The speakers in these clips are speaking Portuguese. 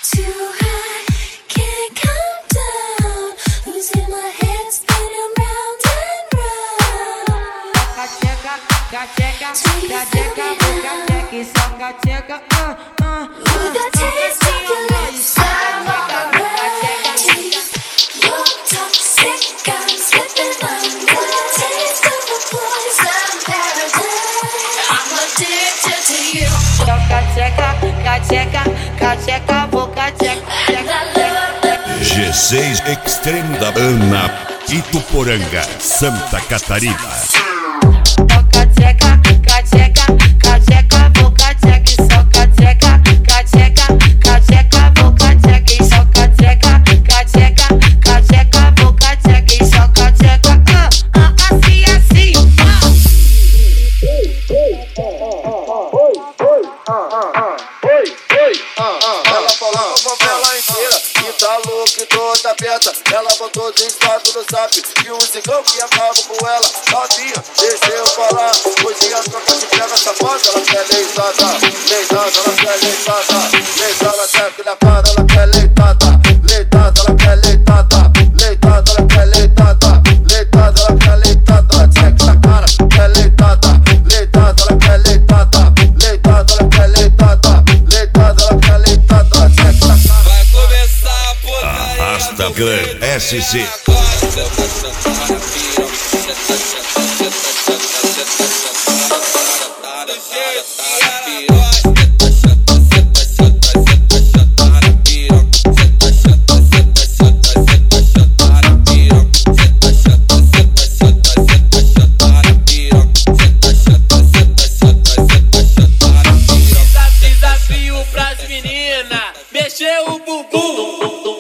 G6 Extremo da Ana, Ituporanga, Santa Catarina. Ela botou de estado no zap e um cigão que acaba com ela. Novinha, deixa eu falar. Hoje as trocas de pega safada. Ela quer leitada, leitada, ela quer leitada. Leitada, cheque na cara, ela quer leitada. Leitada, ela quer leitada. Leitada, ela quer leitada. Leitada, ela quer leitada. Cheque na cara, quer leitada. Leitada, ela quer leitada. Leitada, ela quer leitada. Leitada, ela quer leitada. Cheque na cara. Vai começar a putaria. Arrasta Clã SC. Desafio pras meninas, mexer o bumbum.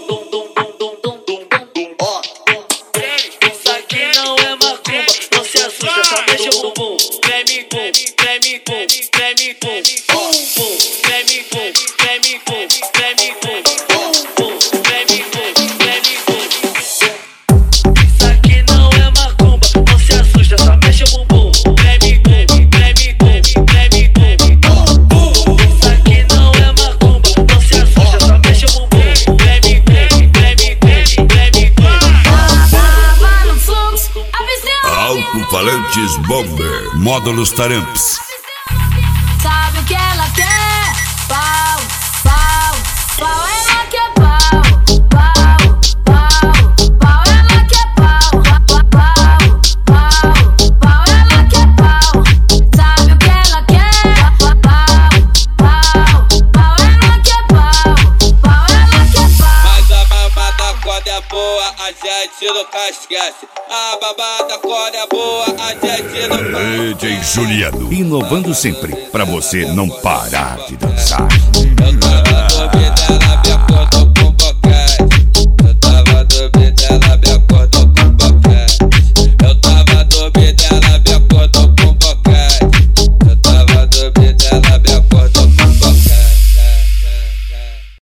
Alto-falantes Bomber, módulos Taramps. Sabe o que ela quer? Pau, pau, pau, ela quer pau. Pau, pau, pau, ela quer pau. Pau, pau, pau, ela quer pau. Sabe o que ela quer? Pau, pau, pau, ela quer pau. Pau, ela quer pau. Mas a babada quando é boa, a gente nunca esquece. A babada quando é boa, a gente nunca esquece. DJ Juliano, inovando sempre, pra você não parar de dançar.